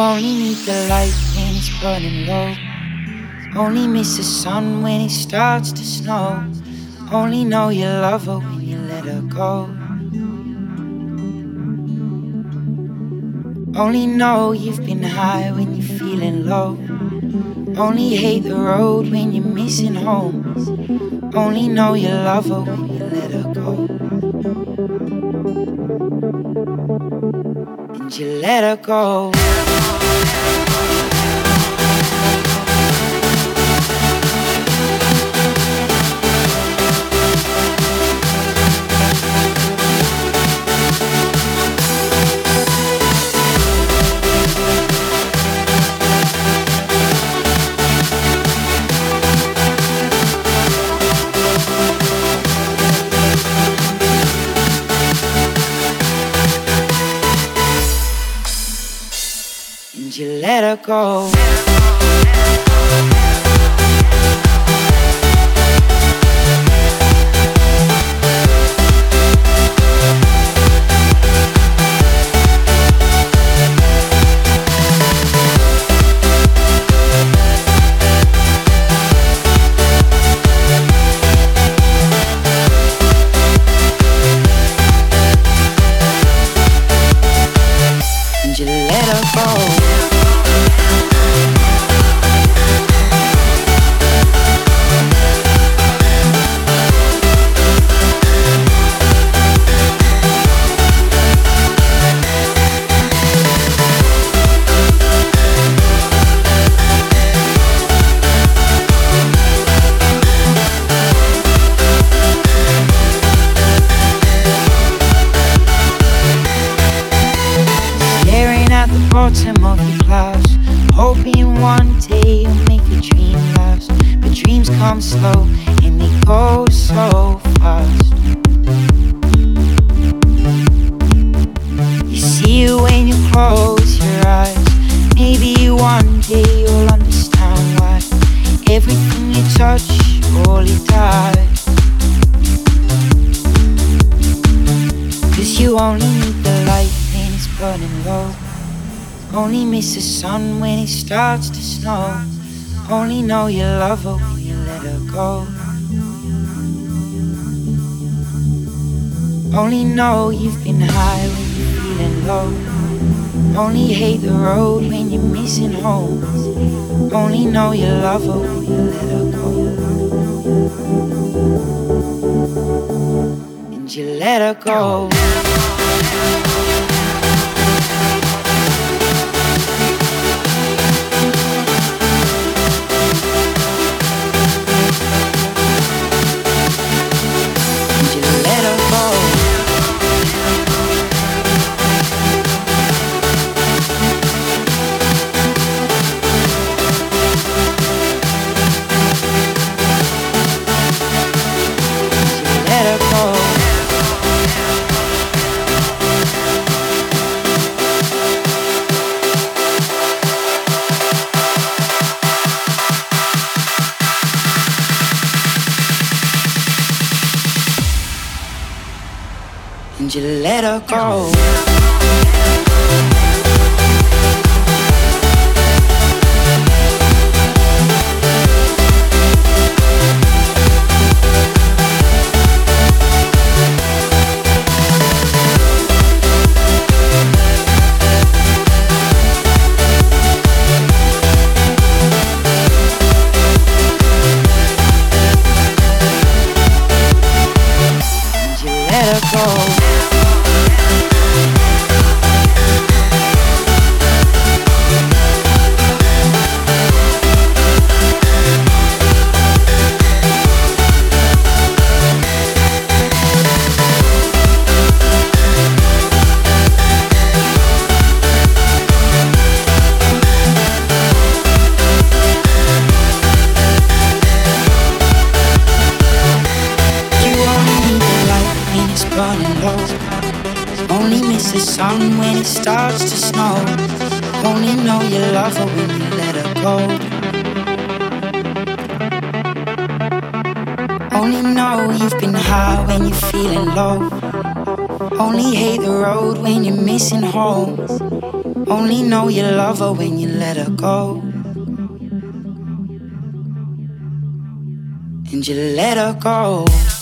only need the light when it's burning low. Only miss the sun when it starts to snow. Only know you love her when you let her go. Only know you've been high when you're feeling low. Only hate the road when you're missing home. Only know you love her when you let her go. And you let her go. You let her go. You let her go. Bottom of your clouds, hoping one day you'll make a dream last. But dreams come slow and they go so fast. You see it when you close your eyes. Maybe one day you'll understand why everything you touch surely dies. 'Cause you only need the light when it's burning low. Only miss the sun when it starts to snow. Only know you love her when you let her go. Only know you've been high when you're feeling low. Only hate the road when you're missing home. Only know you love her when you let her go. And you let her go. And you let her go. Only miss the sun when it starts to snow. Only know you love her when you let her go. Only know you've been high when you're feeling low. Only hate the road when you're missing home. Only know you love her when you let her go. And you let her go.